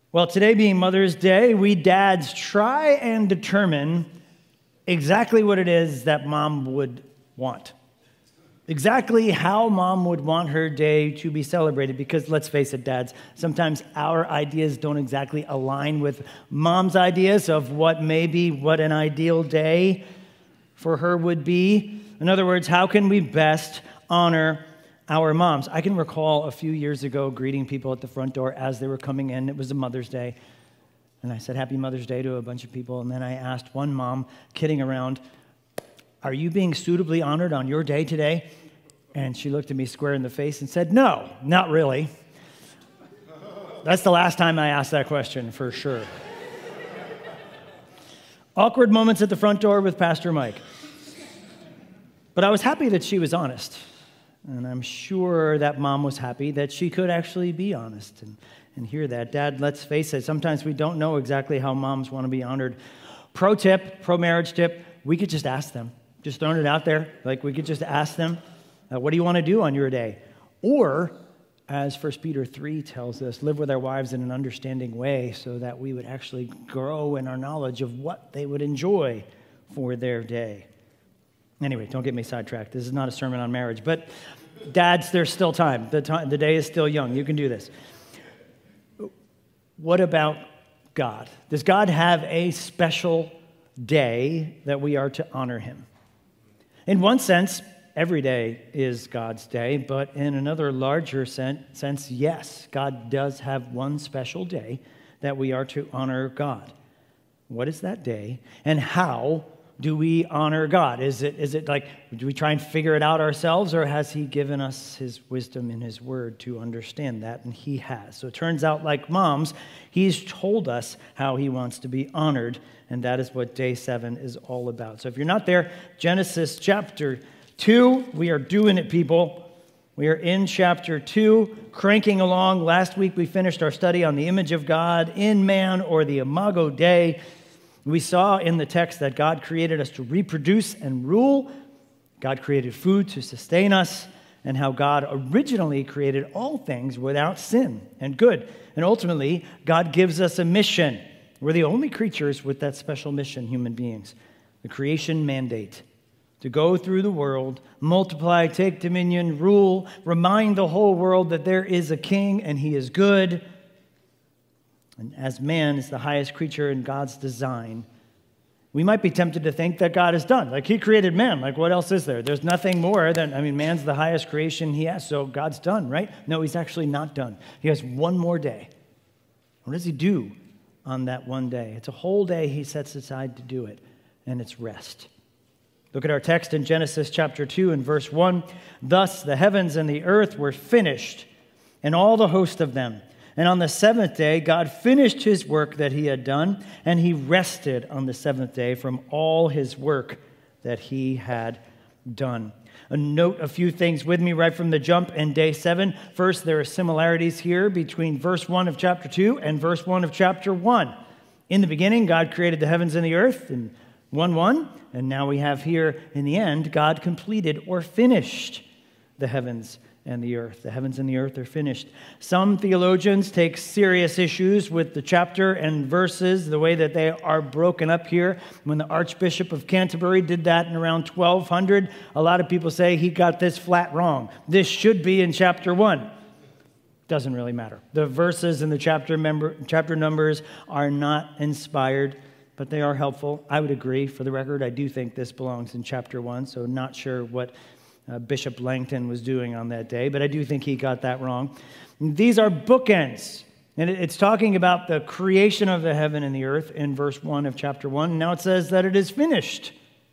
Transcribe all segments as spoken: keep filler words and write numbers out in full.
Well, today being Mother's Day, we dads try and determine exactly what it is that mom would want. Exactly how mom would want her day to be celebrated, because let's face it, dads, sometimes our ideas don't exactly align with mom's ideas of what maybe what an ideal day for her would be. In other words, how can we best honor our moms? I can recall a few years ago greeting people at the front door as they were coming in. It was a Mother's Day. And I said, Happy Mother's Day to a bunch of people. And then I asked one mom, kidding around, are you being suitably honored on your day today? And she looked at me square in the face and said, no, not really. That's the last time I asked that question, for sure. Awkward moments at the front door with Pastor Mike. But I was happy that she was honest. And I'm sure that mom was happy that she could actually be honest and, and hear that. Dad, let's face it, sometimes we don't know exactly how moms want to be honored. Pro tip, pro marriage tip, we could just ask them. Just throwing it out there. Like, we could just ask them, uh, what do you want to do on your day? Or, as First Peter three tells us, live with our wives in an understanding way so that we would actually grow in our knowledge of what they would enjoy for their day. Anyway, don't get me sidetracked. This is not a sermon on marriage. But dads, there's still time. The, time. the day is still young. You can do this. What about God? Does God have a special day that we are to honor him? In one sense, every day is God's day. But in another larger sense, yes, God does have one special day that we are to honor God. What is that day? And how do we honor God? Is it is it like, do we try and figure it out ourselves, or has he given us his wisdom in his word to understand that? And he has. So it turns out, like moms, he's told us how he wants to be honored, and that is what day seven is all about. So if you're not there, Genesis chapter two, we are doing it, people. We are in chapter two, cranking along. Last week we finished our study on the image of God in man, or the Imago Dei. We saw in the text that God created us to reproduce and rule. God created food to sustain us, and how God originally created all things without sin and good. And ultimately, God gives us a mission. We're the only creatures with that special mission, human beings. The creation mandate. To go through the world, multiply, take dominion, rule, remind the whole world that there is a king and he is good. And as man is the highest creature in God's design, we might be tempted to think that God is done. Like, he created man. Like, what else is there? There's nothing more than, I mean, man's the highest creation he has, so God's done, right? No, he's actually not done. He has one more day. What does he do on that one day? It's a whole day he sets aside to do it, and it's rest. Look at our text in Genesis chapter two and verse one. Thus the heavens and the earth were finished, and all the host of them. And on the seventh day, God finished his work that he had done, and he rested on the seventh day from all his work that he had done. A note a few things with me right from the jump in day seven. First, there are similarities here between verse one of chapter two and verse one of chapter one. In the beginning, God created the heavens and the earth in one one, and now we have here in the end, God completed or finished the heavens and the earth. The heavens and the earth are finished. Some theologians take serious issues with the chapter and verses, the way that they are broken up here. When the Archbishop of Canterbury did that in around twelve hundred, a lot of people say he got this flat wrong. This should be in chapter one. Doesn't really matter. The verses and the chapter, member, chapter numbers are not inspired, but they are helpful. I would agree. For the record, I do think this belongs in chapter one, so not sure what Uh, Bishop Langton was doing on that day, but I do think he got that wrong. These are bookends, and it's talking about the creation of the heaven and the earth in verse one of chapter one. Now it says that it is finished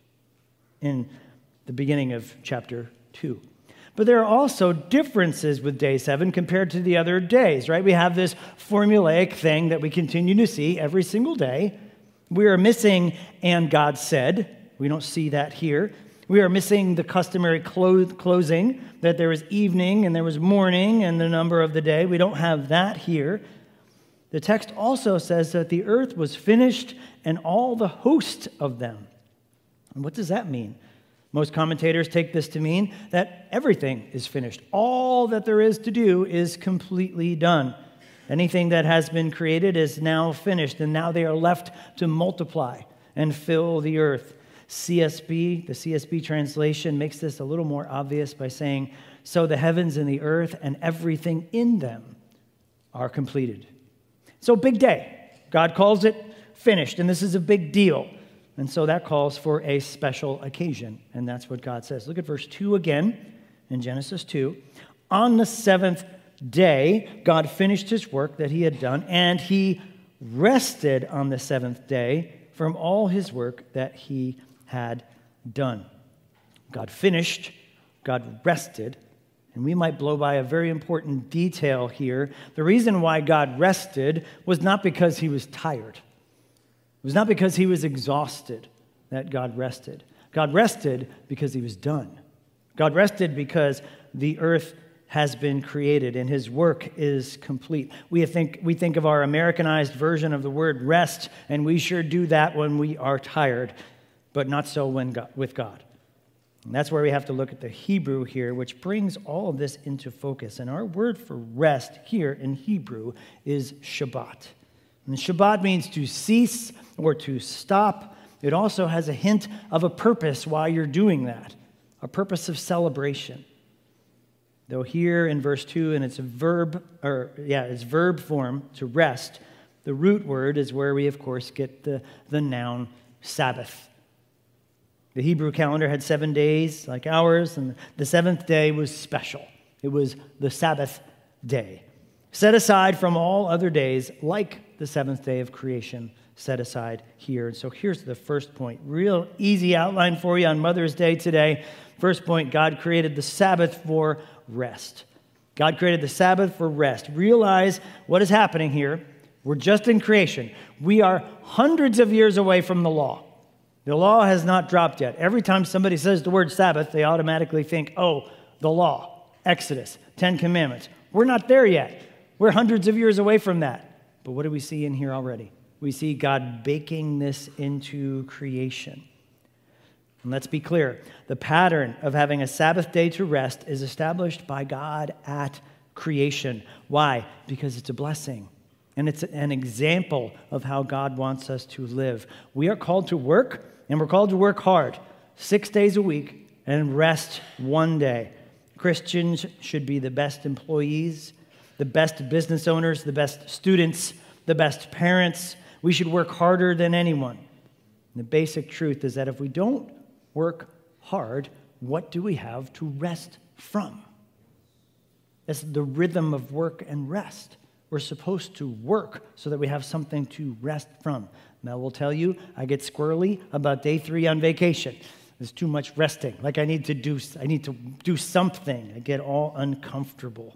in the beginning of chapter two. But there are also differences with day seven compared to the other days, right? We have this formulaic thing that we continue to see every single day. We are missing, and God said. We don't see that here. We are missing the customary clo- closing, that there was evening and there was morning and the number of the day. We don't have that here. The text also says that the earth was finished and all the host of them. And what does that mean? Most commentators take this to mean that everything is finished. All that there is to do is completely done. Anything that has been created is now finished, and now they are left to multiply and fill the earth. C S B, the C S B translation, makes this a little more obvious by saying, so the heavens and the earth and everything in them are completed. So big day. God calls it finished, and this is a big deal. And so that calls for a special occasion, and that's what God says. Look at verse two again in Genesis two. On the seventh day, God finished his work that he had done, and he rested on the seventh day from all his work that he had done. God finished, God rested, and we might blow by a very important detail here. The reason why God rested was not because he was tired. It was not because he was exhausted that God rested. God rested because he was done. God rested because the earth has been created and his work is complete. We think, we think of our Americanized version of the word rest, and we sure do that when we are tired, but not so when God, with God. And that's where we have to look at the Hebrew here, which brings all of this into focus. And our word for rest here in Hebrew is Shabbat. And Shabbat means to cease or to stop. It also has a hint of a purpose while you're doing that, a purpose of celebration. Though here in verse two, and it's a verb, or yeah, it's verb form, to rest, the root word is where we, of course, get the, the noun Sabbath. The Hebrew calendar had seven days like ours, and the seventh day was special. It was the Sabbath day, set aside from all other days, like the seventh day of creation set aside here. And so here's the first point. Real easy outline for you on Mother's Day today. First point, God created the Sabbath for rest. God created the Sabbath for rest. Realize what is happening here. We're just in creation. We are hundreds of years away from the law. The law has not dropped yet. Every time somebody says the word Sabbath, they automatically think, oh, the law, Exodus, Ten Commandments. We're not there yet. We're hundreds of years away from that. But what do we see in here already? We see God baking this into creation. And let's be clear, the pattern of having a Sabbath day to rest is established by God at creation. Why? Because it's a blessing. And it's an example of how God wants us to live. We are called to work, and we're called to work hard, six days a week, and rest one day. Christians should be the best employees, the best business owners, the best students, the best parents. We should work harder than anyone. And the basic truth is that if we don't work hard, what do we have to rest from? That's the rhythm of work and rest. We're supposed to work so that we have something to rest from. Mel will tell you, I get squirrely about day three on vacation. There's too much resting. Like I need to do, I need to do something. I get all uncomfortable.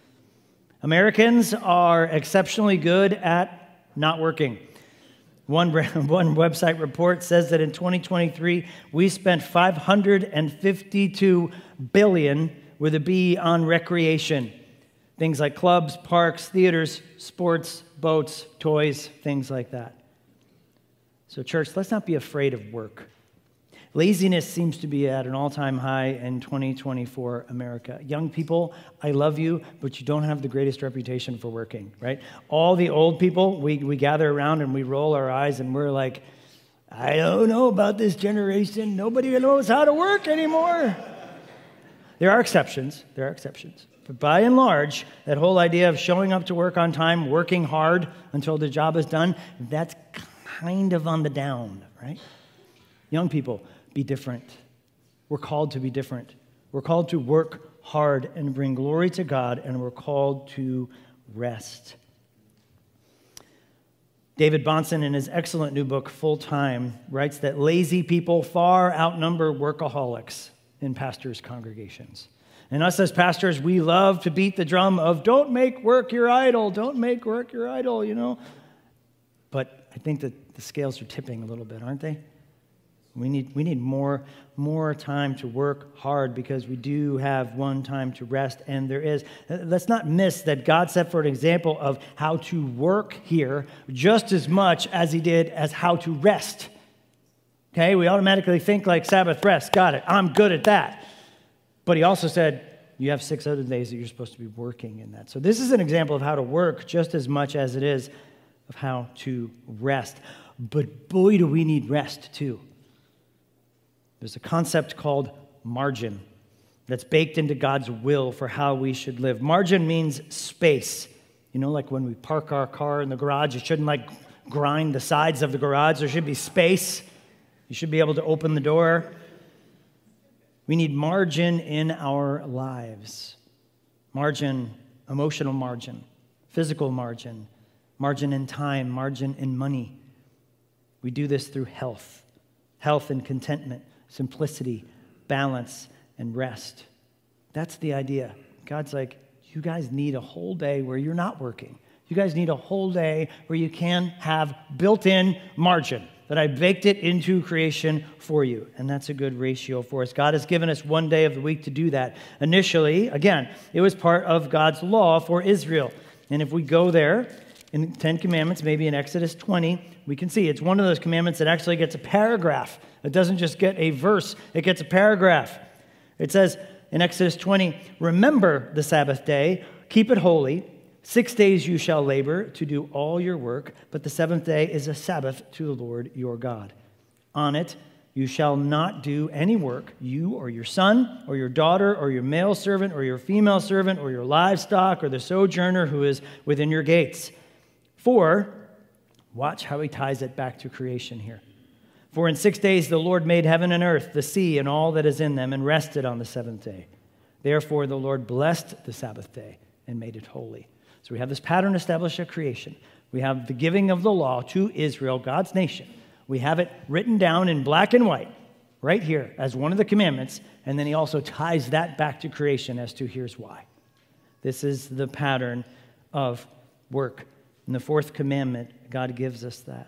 Americans are exceptionally good at not working. One, one website report says that in twenty twenty-three, we spent five hundred fifty-two billion dollars with a B on recreation. Things like clubs, parks, theaters, sports, boats, toys, things like that. So church, let's not be afraid of work. Laziness seems to be at an all-time high in twenty twenty-four America. Young people, I love you, but you don't have the greatest reputation for working, right? All the old people, we, we gather around and we roll our eyes and we're like, I don't know about this generation. Nobody knows how to work anymore. There are exceptions. There are exceptions. But by and large, that whole idea of showing up to work on time, working hard until the job is done, that's kind of on the down, right? Young people, be different. We're called to be different. We're called to work hard and bring glory to God, and we're called to rest. David Bahnsen, in his excellent new book, Full Time, writes that lazy people far outnumber workaholics in pastors' congregations. And us as pastors, we love to beat the drum of don't make work your idol, don't make work your idol, you know. But I think that the scales are tipping a little bit, aren't they? We need, we need more, more time to work hard because we do have one time to rest, and there is. Let's not miss that God set for an example of how to work here just as much as he did as how to rest. Okay, we automatically think like Sabbath rest. Got it. I'm good at that. But he also said, you have six other days that you're supposed to be working in that. So this is an example of how to work just as much as it is of how to rest. But boy, do we need rest too. There's a concept called margin that's baked into God's will for how we should live. Margin means space. You know, like when we park our car in the garage, it shouldn't like grind the sides of the garage. There should be space. You should be able to open the door. We need margin in our lives. Margin, emotional margin, physical margin, margin in time, margin in money. We do this through health, health and contentment, simplicity, balance, and rest. That's the idea. God's like, you guys need a whole day where you're not working. You guys need a whole day where you can have built-in margin, that I baked it into creation for you. And that's a good ratio for us. God has given us one day of the week to do that. Initially, again, it was part of God's law for Israel. And if we go there in the Ten Commandments, maybe in Exodus twenty, we can see it's one of those commandments that actually gets a paragraph. It doesn't just get a verse, it gets a paragraph. It says in Exodus twenty, remember the Sabbath day, keep it holy. Six days you shall labor to do all your work, but the seventh day is a Sabbath to the Lord your God. On it you shall not do any work, you or your son or your daughter or your male servant or your female servant or your livestock or the sojourner who is within your gates. For, watch how he ties it back to creation here. For in six days the Lord made heaven and earth, the sea and all that is in them, and rested on the seventh day. Therefore the Lord blessed the Sabbath day and made it holy. So we have this pattern established at creation. We have the giving of the law to Israel, God's nation. We have it written down in black and white right here as one of the commandments, and then he also ties that back to creation as to here's why. This is the pattern of work. In the fourth commandment, God gives us that.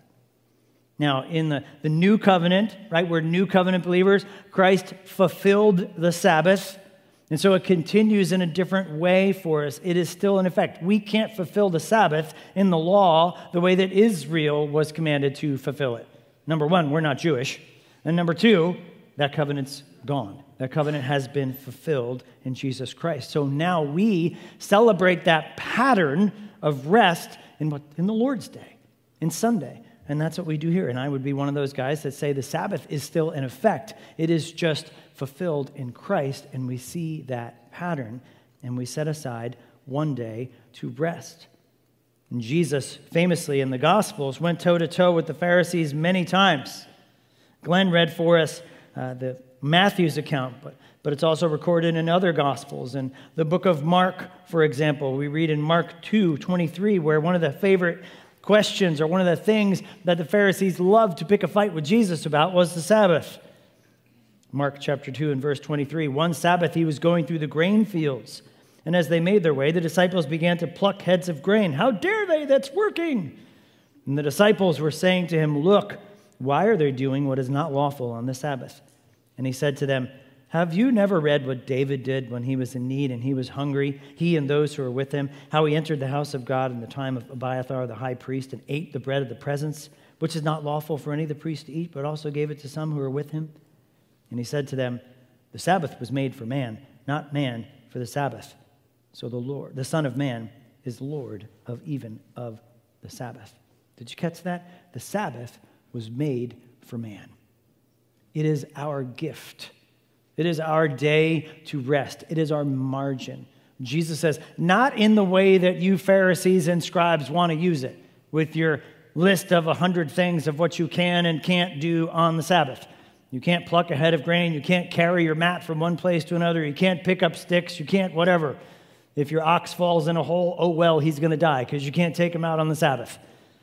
Now, in the, the new covenant, right, we're new covenant believers, Christ fulfilled the Sabbath. And so it continues in a different way for us. It is still in effect. We can't fulfill the Sabbath in the law the way that Israel was commanded to fulfill it. Number one, we're not Jewish. And number two, that covenant's gone. That covenant has been fulfilled in Jesus Christ. So now we celebrate that pattern of rest in, what, in the Lord's Day, in Sunday. And that's what we do here. And I would be one of those guys that say the Sabbath is still in effect. It is just fulfilled in Christ, and we see that pattern, and we set aside one day to rest. And Jesus, famously in the Gospels, went toe-to-toe with the Pharisees many times. Glenn read for us uh, the Matthew's account, but, but it's also recorded in other Gospels. In the book of Mark, for example, we read in Mark two twenty-three, where one of the favorite questions or one of the things that the Pharisees loved to pick a fight with Jesus about was the Sabbath. Mark chapter two and verse twenty-three, one Sabbath he was going through the grain fields, and as they made their way, the disciples began to pluck heads of grain. How dare they? That's working. And the disciples were saying to him, look, why are they doing what is not lawful on the Sabbath? And he said to them, have you never read what David did when he was in need and he was hungry, he and those who were with him, how he entered the house of God in the time of Abiathar the high priest and ate the bread of the presence, which is not lawful for any of the priests to eat, but also gave it to some who were with him? And he said to them, the Sabbath was made for man, not man for the Sabbath. So the Lord, the Son of Man, is Lord of even of the Sabbath. Did you catch that? The Sabbath was made for man. It is our gift. It is our day to rest. It is our margin. Jesus says, not in the way that you Pharisees and scribes want to use it, with your list of a hundred things of what you can and can't do on the Sabbath. You can't pluck a head of grain. You can't carry your mat from one place to another. You can't pick up sticks. You can't whatever. If your ox falls in a hole, oh well, he's going to die because you can't take him out on the Sabbath.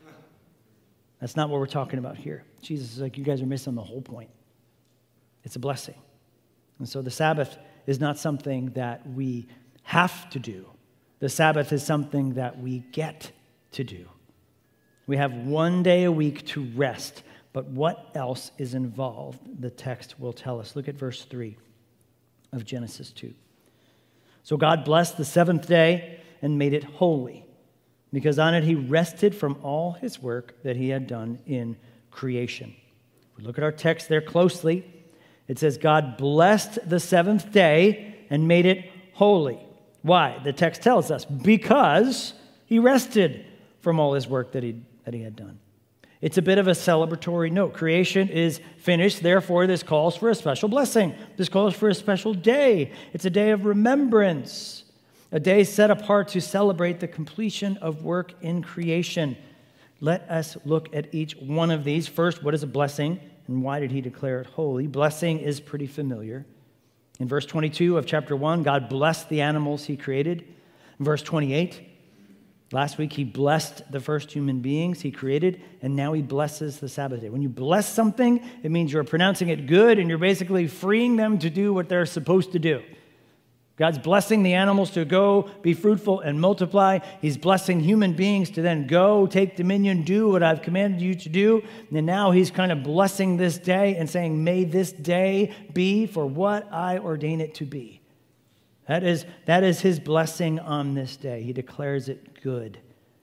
That's not what we're talking about here. Jesus is like, you guys are missing the whole point. It's a blessing. And so the Sabbath is not something that we have to do. The Sabbath is something that we get to do. We have one day a week to rest, but what else is involved? The text will tell us. Look at verse three of Genesis two. So God blessed the seventh day and made it holy, because on it he rested from all his work that he had done in creation. If we look at our text there closely, it says God blessed the seventh day and made it holy. Why? The text tells us, because he rested from all his work that he, that he had done. It's a bit of a celebratory note. Creation is finished, therefore this calls for a special blessing. This calls for a special day. It's a day of remembrance, a day set apart to celebrate the completion of work in creation. Let us look at each one of these. First, what is a blessing, and why did he declare it holy? Blessing is pretty familiar. In verse twenty-two of chapter one, God blessed the animals he created. In verse twenty-eight, last week, he blessed the first human beings he created, and now he blesses the Sabbath day. When you bless something, it means you're pronouncing it good, and you're basically freeing them to do what they're supposed to do. God's blessing the animals to go, be fruitful, and multiply. He's blessing human beings to then go, take dominion, do what I've commanded you to do. And now he's kind of blessing this day and saying, may this day be for what I ordain it to be. That is, that is his blessing on this day. He declares it good.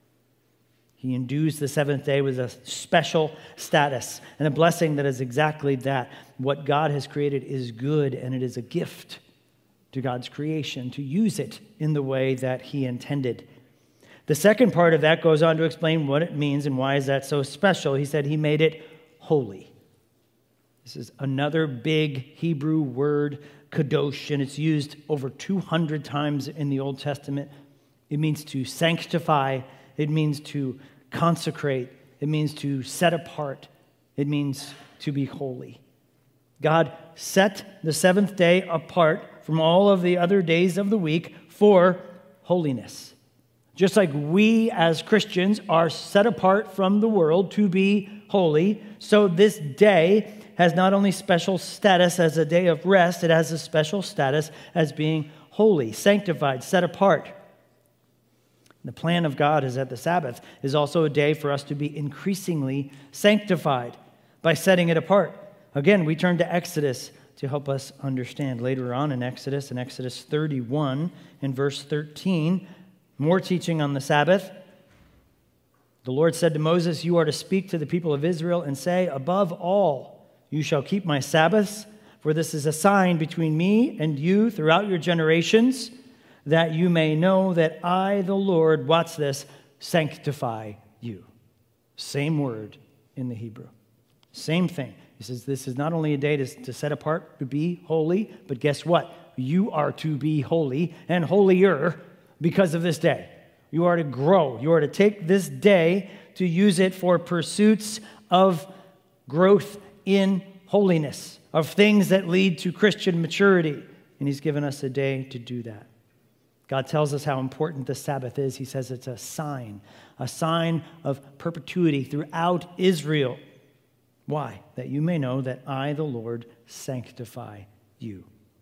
He endues the seventh day with a special status and a blessing that is exactly that. What God has created is good, and it is a gift to God's creation to use it in the way that he intended. The second part of that goes on to explain what it means and why is that so special. He said he made it holy. This is another big Hebrew word, kadosh, and it's used over two hundred times in the Old Testament. It means to sanctify. It means to consecrate. It means to set apart. It means to be holy. God set the seventh day apart from all of the other days of the week for holiness. Just like we as Christians are set apart from the world to be holy, so this day has not only special status as a day of rest, it has a special status as being holy, sanctified, set apart. The plan of God is that the Sabbath is also a day for us to be increasingly sanctified by setting it apart. Again, we turn to Exodus to help us understand. Later on in Exodus, in Exodus thirty-one, in verse thirteen, more teaching on the Sabbath. The Lord said to Moses, you are to speak to the people of Israel and say, above all, you shall keep my Sabbaths, for this is a sign between me and you throughout your generations, that you may know that I, the Lord, watch this, sanctify you. Same word in the Hebrew. Same thing. He says this is not only a day to, to set apart, to be holy, but guess what? You are to be holy and holier because of this day. You are to grow. You are to take this day to use it for pursuits of growth in holiness, of things that lead to Christian maturity. And he's given us a day to do that. God tells us how important the Sabbath is. He says it's a sign, a sign of perpetuity throughout Israel. Why? That you may know that I, the Lord, sanctify you.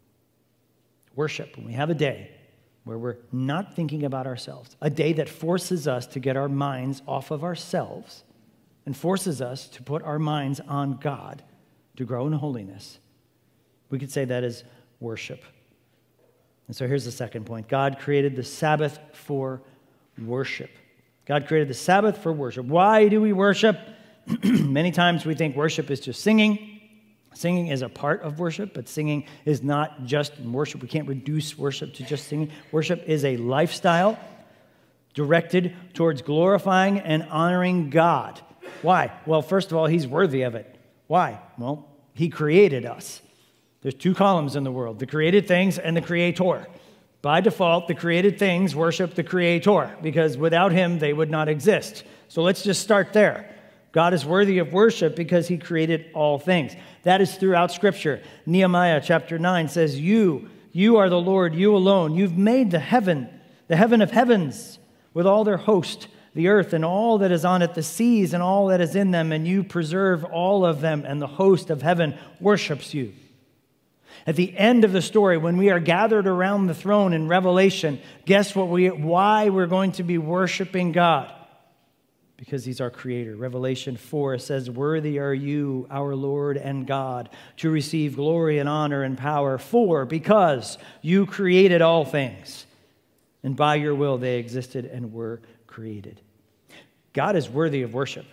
Worship. When we have a day where we're not thinking about ourselves, a day that forces us to get our minds off of ourselves and forces us to put our minds on God to grow in holiness, we could say that is worship. And so here's the second point. God created the Sabbath for worship. God created the Sabbath for worship. Why do we worship? Many times we think worship is just singing. Singing is a part of worship, but singing is not just worship. We can't reduce worship to just singing. Worship is a lifestyle directed towards glorifying and honoring God. Why? Well, first of all, he's worthy of it. Why? Well, he created us. There's two columns in the world, the created things and the creator. By default, the created things worship the creator because without him, they would not exist. So let's just start there. God is worthy of worship because he created all things. That is throughout Scripture. Nehemiah chapter nine says, You, you are the Lord, you alone. You've made the heaven, the heaven of heavens, with all their host, the earth and all that is on it, the seas and all that is in them, and you preserve all of them, and the host of heaven worships you. At the end of the story, when we are gathered around the throne in Revelation, guess what we, why we're going to be worshiping God? Because he's our creator. Revelation four says, Worthy are you, our Lord and God, to receive glory and honor and power, for because you created all things, and by your will they existed and were created. God is worthy of worship.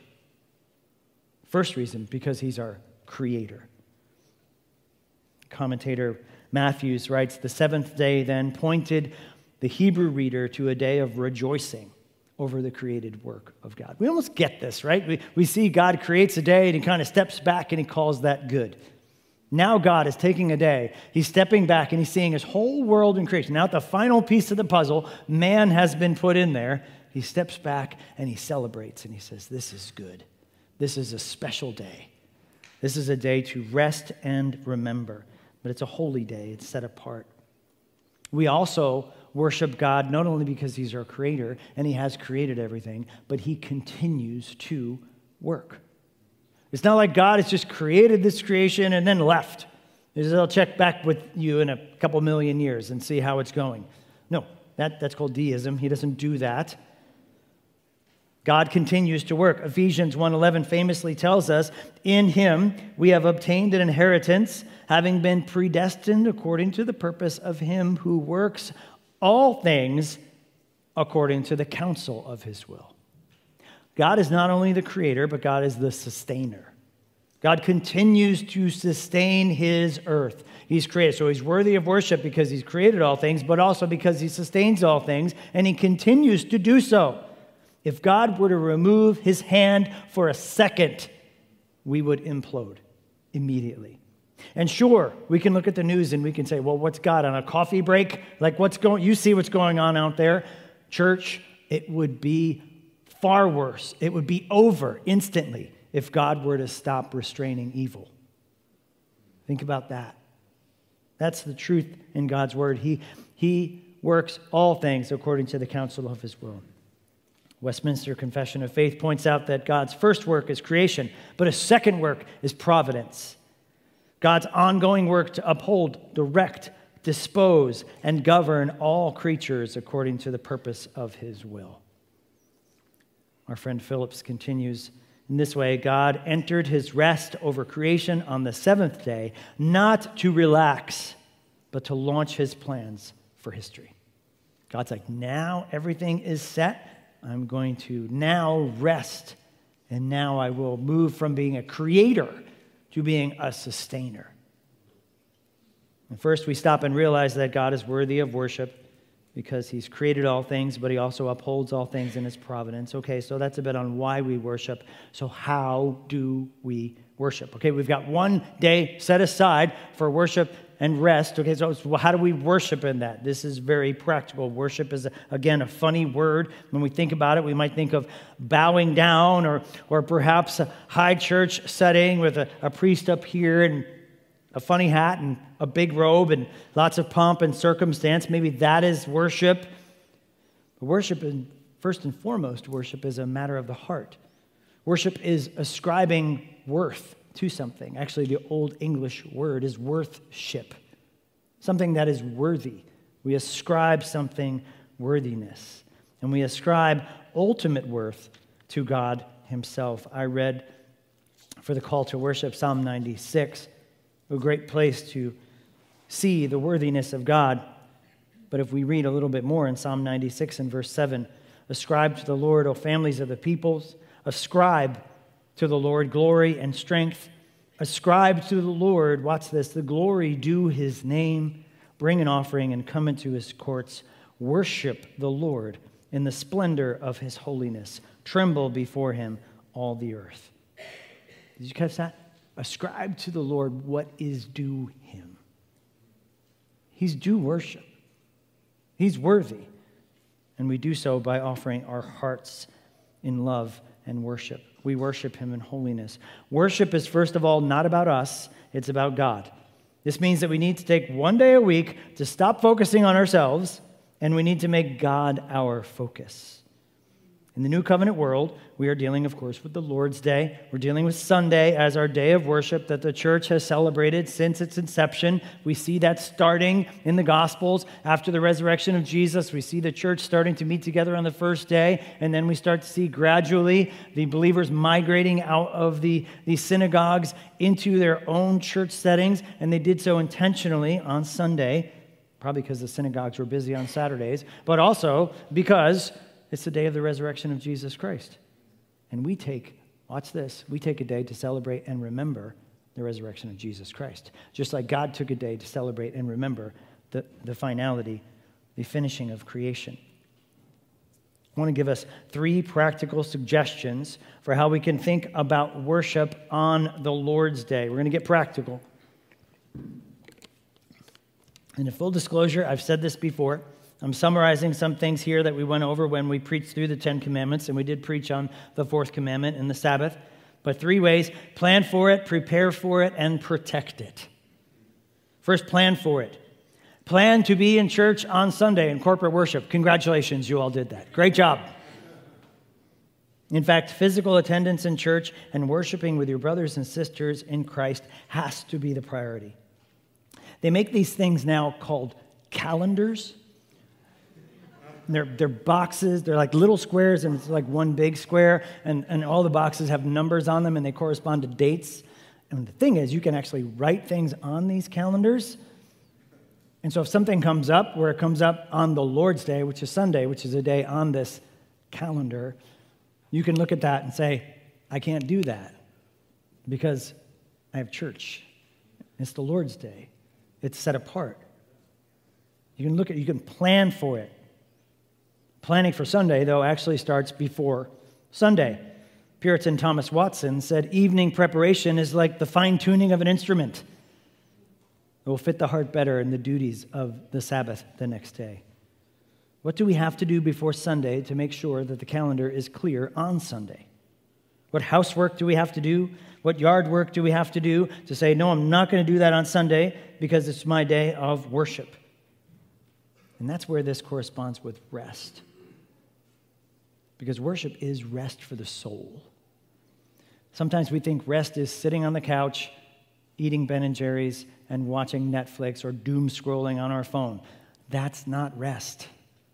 First reason, because he's our creator. Commentator Matthews writes, "The seventh day then pointed the Hebrew reader to a day of rejoicing over the created work of God." We almost get this, right? We, we see God creates a day and he kind of steps back and he calls that good. Now God is taking a day, he's stepping back and he's seeing his whole world in creation. Now at the final piece of the puzzle, man has been put in there. He steps back and he celebrates and he says, this is good. This is a special day. This is a day to rest and remember. But it's a holy day. It's set apart. We also worship God not only because he's our creator and he has created everything, but he continues to work. It's not like God has just created this creation and then left. He says, I'll check back with you in a couple million years and see how it's going. No, that, that's called deism. He doesn't do that. God continues to work. Ephesians one eleven famously tells us, in him we have obtained an inheritance, having been predestined according to the purpose of him who works all things according to the counsel of his will. God is not only the creator, but God is the sustainer. God continues to sustain his earth. He's created, so he's worthy of worship because he's created all things, but also because he sustains all things, and he continues to do so. If God were to remove his hand for a second, we would implode immediately. And sure, we can look at the news and we can say, well, what's God on a coffee break? Like what's going, you see what's going on out there. Church, it would be far worse. It would be over instantly if God were to stop restraining evil. Think about that. That's the truth in God's word. He, he works all things according to the counsel of his will. Westminster Confession of Faith points out that God's first work is creation, but his second work is providence. God's ongoing work to uphold, direct, dispose, and govern all creatures according to the purpose of his will. Our friend Phillips continues, in this way, God entered his rest over creation on the seventh day, not to relax, but to launch his plans for history. God's like, now everything is set. I'm going to now rest, and now I will move from being a creator to being a sustainer. And first, we stop and realize that God is worthy of worship because he's created all things, but he also upholds all things in his providence. Okay, so that's a bit on why we worship. So how do we worship? Okay, we've got one day set aside for worship and rest. Okay, so how do we worship in that? This is very practical. Worship is, again, a funny word. When we think about it, we might think of bowing down or, or perhaps a high church setting with a, a priest up here and a funny hat and a big robe and lots of pomp and circumstance. Maybe that is worship. But worship, is, first and foremost, worship is a matter of the heart. Worship is ascribing worth to something. Actually, the Old English word is worthship, something that is worthy. We ascribe something worthiness, and we ascribe ultimate worth to God himself. I read for the call to worship Psalm ninety-six, a great place to see the worthiness of God. But if we read a little bit more in Psalm ninety-six and verse seven, ascribe to the Lord, O families of the peoples, ascribe to the Lord glory and strength. Ascribe to the Lord, watch this, the glory due his name. Bring an offering and come into his courts. Worship the Lord in the splendor of his holiness. Tremble before him, all the earth. Did you catch that? Ascribe to the Lord what is due him. He's due worship. He's worthy. And we do so by offering our hearts in love and worship. We worship him in holiness. Worship is, first of all, not about us. It's about God. This means that we need to take one day a week to stop focusing on ourselves, and we need to make God our focus. In the New Covenant world, we are dealing, of course, with the Lord's Day. We're dealing with Sunday as our day of worship that the church has celebrated since its inception. We see that starting in the Gospels after the resurrection of Jesus. We see the church starting to meet together on the first day, and then we start to see gradually the believers migrating out of the, the synagogues into their own church settings, and they did so intentionally on Sunday, probably because the synagogues were busy on Saturdays, but also because it's the day of the resurrection of Jesus Christ. And we take, watch this, we take a day to celebrate and remember the resurrection of Jesus Christ. Just like God took a day to celebrate and remember the, the finality, the finishing of creation. I want to give us three practical suggestions for how we can think about worship on the Lord's Day. We're going to get practical. And in full disclosure, I've said this before. I'm summarizing some things here that we went over when we preached through the Ten Commandments, and we did preach on the fourth commandment and the Sabbath. But three ways: plan for it, prepare for it, and protect it. First, plan for it. Plan to be in church on Sunday in corporate worship. Congratulations, you all did that. Great job. In fact, physical attendance in church and worshiping with your brothers and sisters in Christ has to be the priority. They make these things now called calendars. They're, they're boxes. They're like little squares, and it's like one big square, and, and all the boxes have numbers on them, and they correspond to dates. And the thing is, you can actually write things on these calendars. And so if something comes up where it comes up on the Lord's Day, which is Sunday, which is a day on this calendar, you can look at that and say, I can't do that because I have church. It's the Lord's Day. It's set apart. You can look at, you can plan for it. Planning for Sunday, though, actually starts before Sunday. Puritan Thomas Watson said, evening preparation is like the fine-tuning of an instrument. It will fit the heart better in the duties of the Sabbath the next day. What do we have to do before Sunday to make sure that the calendar is clear on Sunday? What housework do we have to do? What yard work do we have to do to say, no, I'm not going to do that on Sunday because it's my day of worship? And that's where this corresponds with rest. Because worship is rest for the soul. Sometimes we think rest is sitting on the couch, eating Ben and Jerry's, and watching Netflix or doom scrolling on our phone. That's not rest.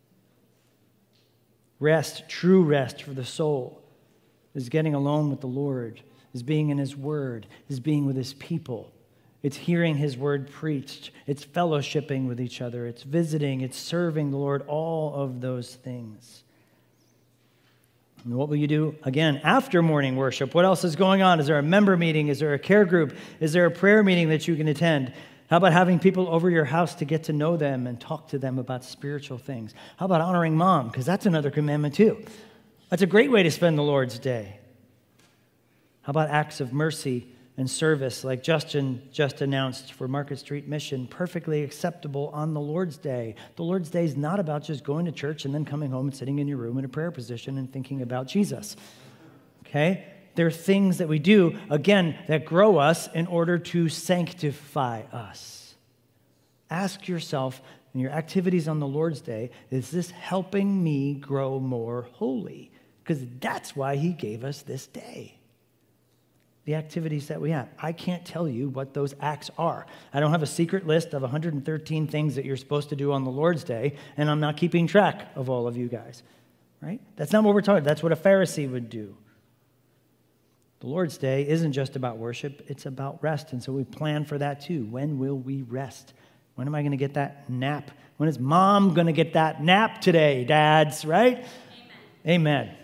Rest, true rest for the soul, is getting alone with the Lord, is being in His Word, is being with His people. It's hearing His Word preached. It's fellowshipping with each other. It's visiting. It's serving the Lord, all of those things. And what will you do, again, after morning worship? What else is going on? Is there a member meeting? Is there a care group? Is there a prayer meeting that you can attend? How about having people over your house to get to know them and talk to them about spiritual things? How about honoring mom? Because that's another commandment too. That's a great way to spend the Lord's Day. How about acts of mercy and service like Justin just announced for Market Street Mission, perfectly acceptable on the Lord's Day. The Lord's Day is not about just going to church and then coming home and sitting in your room in a prayer position and thinking about Jesus. Okay? There are things that we do, again, that grow us in order to sanctify us. Ask yourself in your activities on the Lord's Day, is this helping me grow more holy? Because that's why He gave us this day. The activities that we have. I can't tell you what those acts are. I don't have a secret list of one hundred thirteen things that you're supposed to do on the Lord's Day, and I'm not keeping track of all of you guys, right? That's not what we're talking about. That's what a Pharisee would do. The Lord's Day isn't just about worship, it's about rest, and so we plan for that too. When will we rest? When am I going to get that nap? When is mom going to get that nap today, dads, right? Amen. Amen.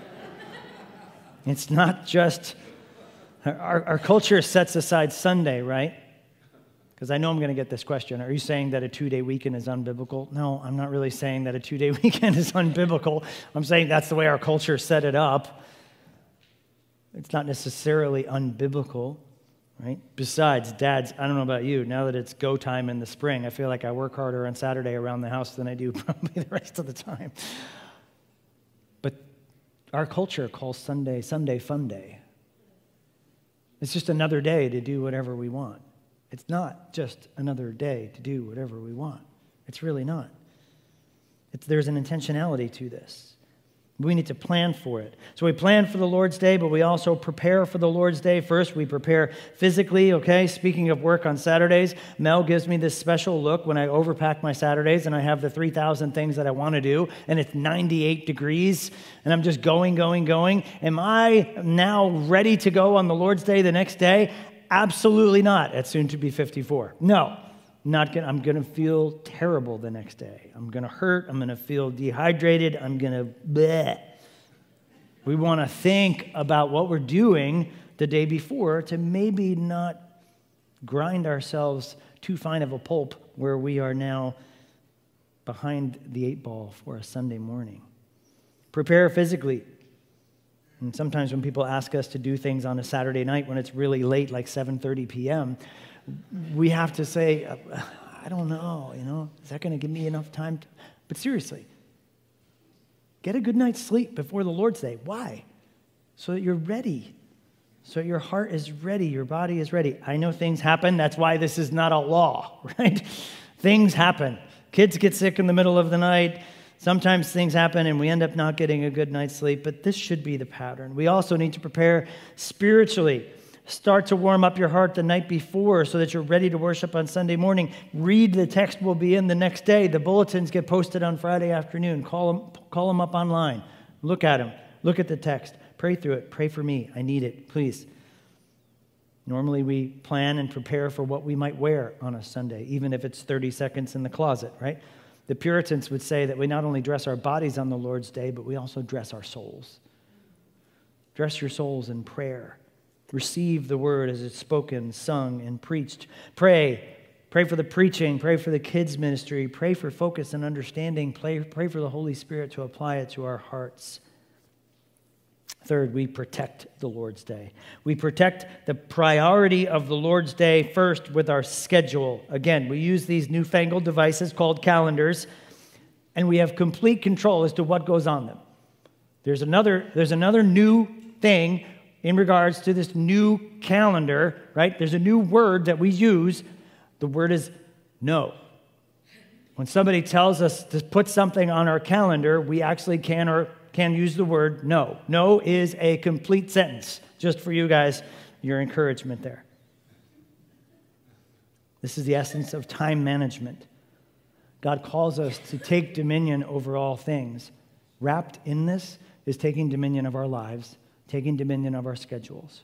It's not just... Our, our culture sets aside Sunday, right? Because I know I'm going to get this question. Are you saying that a two-day weekend is unbiblical? No, I'm not really saying that a two-day weekend is unbiblical. I'm saying that's the way our culture set it up. It's not necessarily unbiblical, right? Besides, dads, I don't know about you, now that it's go time in the spring, I feel like I work harder on Saturday around the house than I do probably the rest of the time. But our culture calls Sunday, Sunday fun day. It's just another day to do whatever we want. It's not just another day to do whatever we want. It's really not. It's, there's an intentionality to this. We need to plan for it. So we plan for the Lord's Day, but we also prepare for the Lord's Day. First, we prepare physically, okay? Speaking of work on Saturdays, Mel gives me this special look when I overpack my Saturdays and I have the three thousand things that I want to do, and it's ninety-eight degrees, and I'm just going, going, going. Am I now ready to go on the Lord's Day the next day? Absolutely not. It's soon to be fifty-four. No. Not gonna, I'm going to feel terrible the next day. I'm going to hurt. I'm going to feel dehydrated. I'm going to bleh. We want to think about what we're doing the day before to maybe not grind ourselves too fine of a pulp where we are now behind the eight ball for a Sunday morning. Prepare physically. And sometimes when people ask us to do things on a Saturday night when it's really late, like seven thirty p.m., we have to say, I don't know, you know, is that going to give me enough time? To... But seriously, get a good night's sleep before the Lord's Day. Why? So that you're ready. So your heart is ready, your body is ready. I know things happen. That's why this is not a law, right? Things happen. Kids get sick in the middle of the night. Sometimes things happen and we end up not getting a good night's sleep, but this should be the pattern. We also need to prepare spiritually. Start to warm up your heart the night before so that you're ready to worship on Sunday morning. Read the text will be in the next day. The bulletins get posted on Friday afternoon. Call them, call them up online. Look at them. Look at the text. Pray through it. Pray for me. I need it, please. Normally we plan and prepare for what we might wear on a Sunday, even if it's thirty seconds in the closet, right? The Puritans would say that we not only dress our bodies on the Lord's Day, but we also dress our souls. Dress your souls in prayer. Receive the word as it's spoken, sung, and preached. Pray. Pray for the preaching. Pray for the kids' ministry. Pray for focus and understanding. Pray, pray for the Holy Spirit to apply it to our hearts. Third, we protect the Lord's Day. We protect the priority of the Lord's Day first with our schedule. Again, we use these newfangled devices called calendars, and we have complete control as to what goes on them. There's another, there's another new thing in regards to this new calendar, right? There's a new word that we use. The word is no. When somebody tells us to put something on our calendar, we actually can or can use the word no. No is a complete sentence. Just for you guys, your encouragement there. This is the essence of time management. God calls us to take dominion over all things. Wrapped in this is taking dominion of our lives, taking dominion of our schedules.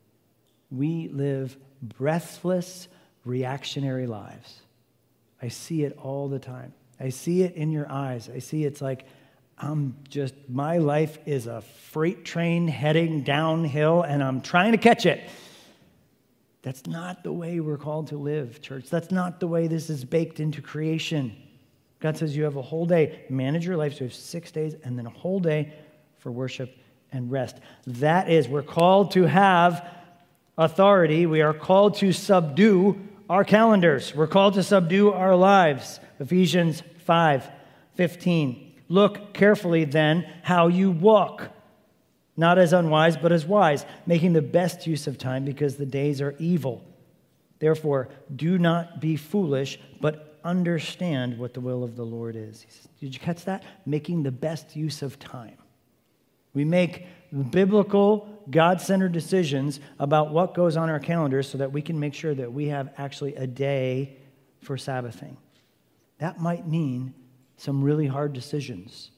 We live breathless, reactionary lives. I see it all the time. I see it in your eyes. I see it's like, I'm just, my life is a freight train heading downhill and I'm trying to catch it. That's not the way we're called to live, church. That's not the way this is baked into creation. God says you have a whole day. Manage your life so you have six days and then a whole day for worship and rest. That is, we're called to have authority. We are called to subdue our calendars. We're called to subdue our lives. Ephesians five fifteen. Look carefully then how you walk, not as unwise, but as wise, making the best use of time because the days are evil. Therefore, do not be foolish, but understand what the will of the Lord is. Did you catch that? Making the best use of time. We make biblical, God-centered decisions about what goes on our calendars so that we can make sure that we have actually a day for Sabbathing. That might mean some really hard decisions.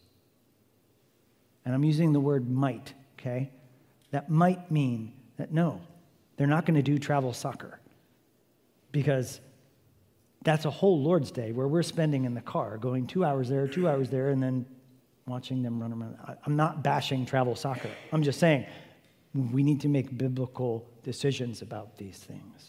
And I'm using the word might, okay? That might mean that no, they're not going to do travel soccer because that's a whole Lord's Day where we're spending in the car, going two hours there, two hours there, and then watching them run around. I'm not bashing travel soccer. I'm just saying we need to make biblical decisions about these things.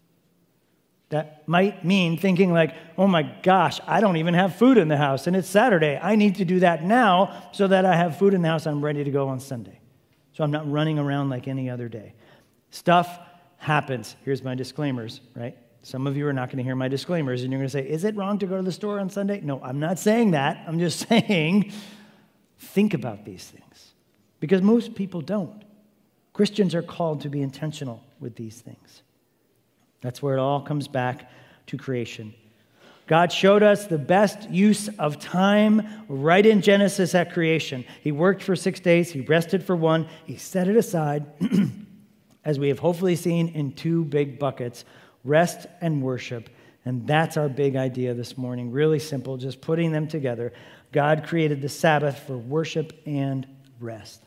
That might mean thinking like, oh my gosh, I don't even have food in the house, and it's Saturday. I need to do that now so that I have food in the house. I'm ready to go on Sunday. So I'm not running around like any other day. Stuff happens. Here's my disclaimers, right? Some of you are not going to hear my disclaimers, and you're going to say, is it wrong to go to the store on Sunday? No, I'm not saying that. I'm just saying, think about these things. Because most people don't. Christians are called to be intentional with these things. That's where it all comes back to creation. God showed us the best use of time right in Genesis at creation. He worked for six days. He rested for one. He set it aside, as we have hopefully seen in two big buckets, rest and worship. And that's our big idea this morning. Really simple, just putting them together. God created the Sabbath for worship and rest.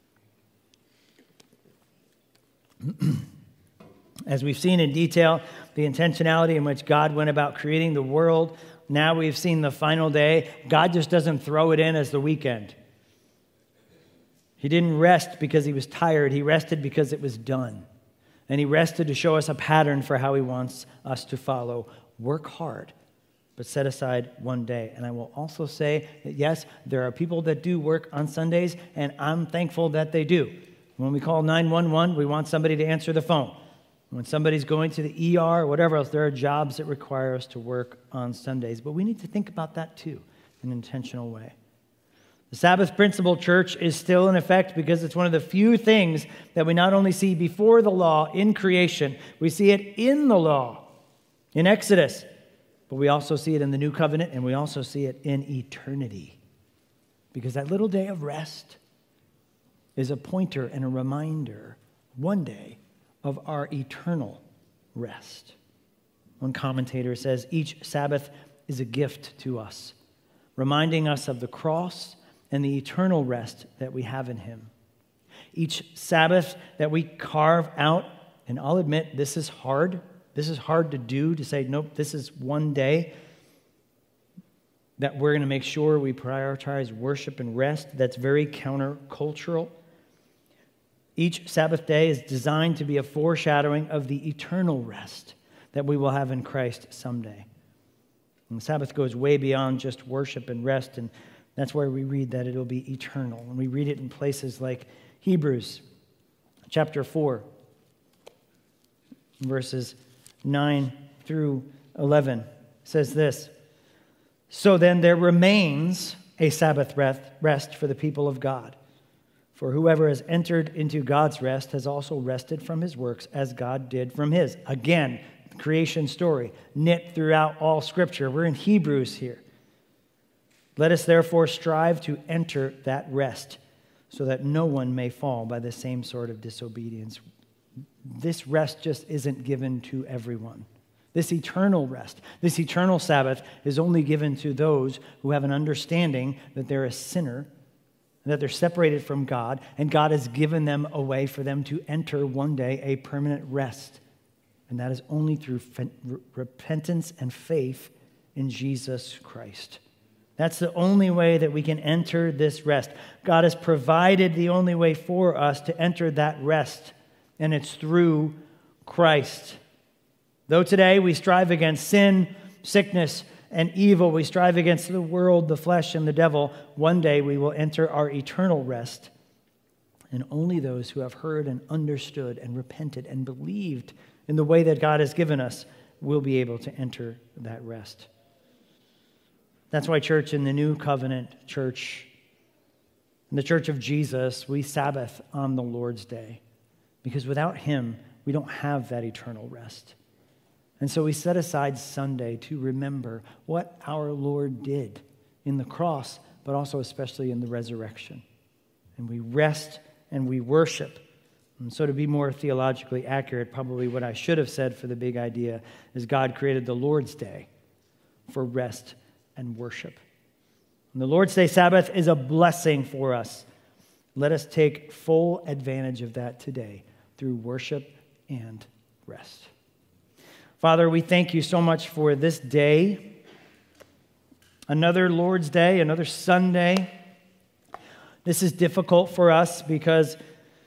As we've seen in detail, the intentionality in which God went about creating the world. Now we've seen the final day. God just doesn't throw it in as the weekend. He didn't rest because he was tired. He rested because it was done. And he rested to show us a pattern for how he wants us to follow. Work hard, but set aside one day. And I will also say that, yes, there are people that do work on Sundays, and I'm thankful that they do. When we call nine one one, we want somebody to answer the phone. When somebody's going to the E R or whatever else, there are jobs that require us to work on Sundays. But we need to think about that too in an intentional way. The Sabbath principle, church, is still in effect because it's one of the few things that we not only see before the law in creation, we see it in the law, in Exodus, but we also see it in the New Covenant, and we also see it in eternity. Because that little day of rest is a pointer and a reminder, one day, of our eternal rest. One commentator says, each Sabbath is a gift to us, reminding us of the cross and the eternal rest that we have in him. Each Sabbath that we carve out, and I'll admit this is hard. This is hard to do, to say, nope, this is one day that we're going to make sure we prioritize worship and rest. That's very countercultural. Each Sabbath day is designed to be a foreshadowing of the eternal rest that we will have in Christ someday. And the Sabbath goes way beyond just worship and rest, and that's where we read that it'll be eternal. And we read it in places like Hebrews chapter four, verses nine through eleven. It says this, "So then there remains a Sabbath rest for the people of God. For whoever has entered into God's rest has also rested from his works as God did from his." Again, the creation story, knit throughout all Scripture. We're in Hebrews here. "Let us therefore strive to enter that rest, so that no one may fall by the same sort of disobedience." This rest just isn't given to everyone. This eternal rest, this eternal Sabbath is only given to those who have an understanding that they're a sinner, that they're separated from God, and God has given them a way for them to enter one day a permanent rest. And that is only through repentance and faith in Jesus Christ. That's the only way that we can enter this rest. God has provided the only way for us to enter that rest, and it's through Christ. Though today we strive against sin, sickness, and evil, we strive against the world, the flesh, and the devil, one day we will enter our eternal rest. And only those who have heard and understood and repented and believed in the way that God has given us will be able to enter that rest. That's why, church, in the New Covenant church, in the church of Jesus, we Sabbath on the Lord's Day. Because without him, we don't have that eternal rest. And so we set aside Sunday to remember what our Lord did in the cross, but also especially in the resurrection. And we rest and we worship. And so to be more theologically accurate, probably what I should have said for the big idea is God created the Lord's Day for rest and worship. And the Lord's Day Sabbath is a blessing for us. Let us take full advantage of that today through worship and rest. Father, we thank you so much for this day, another Lord's Day, another Sunday. This is difficult for us because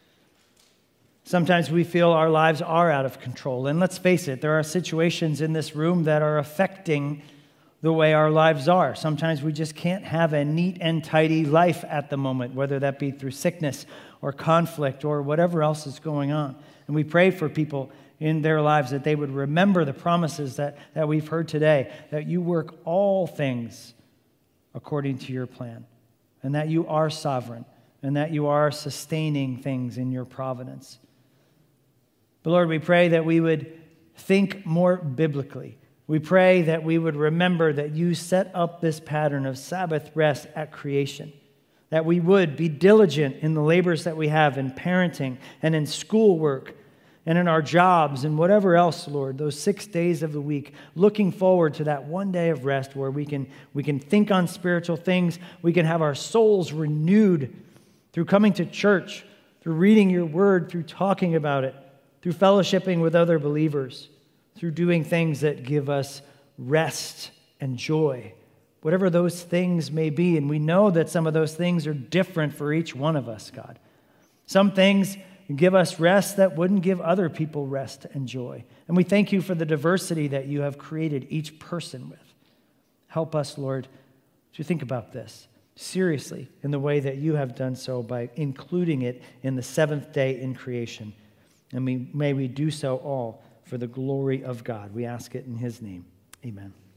sometimes we feel our lives are out of control. And let's face it, there are situations in this room that are affecting the way our lives are. Sometimes we just can't have a neat and tidy life at the moment, whether that be through sickness or conflict or whatever else is going on. And we pray for people in their lives that they would remember the promises that, that we've heard today, that you work all things according to your plan, and that you are sovereign, and that you are sustaining things in your providence. But Lord, we pray that we would think more biblically. We pray that we would remember that you set up this pattern of Sabbath rest at creation, that we would be diligent in the labors that we have in parenting and in schoolwork and in our jobs and whatever else, Lord, those six days of the week, looking forward to that one day of rest where we can, we can think on spiritual things, we can have our souls renewed through coming to church, through reading your word, through talking about it, through fellowshipping with other believers, through doing things that give us rest and joy, whatever those things may be. And we know that some of those things are different for each one of us, God. Some things You give us rest that wouldn't give other people rest and joy. And we thank you for the diversity that you have created each person with. Help us, Lord, to think about this seriously in the way that you have done so by including it in the seventh day in creation. And we, may we do so all for the glory of God. We ask it in his name. Amen.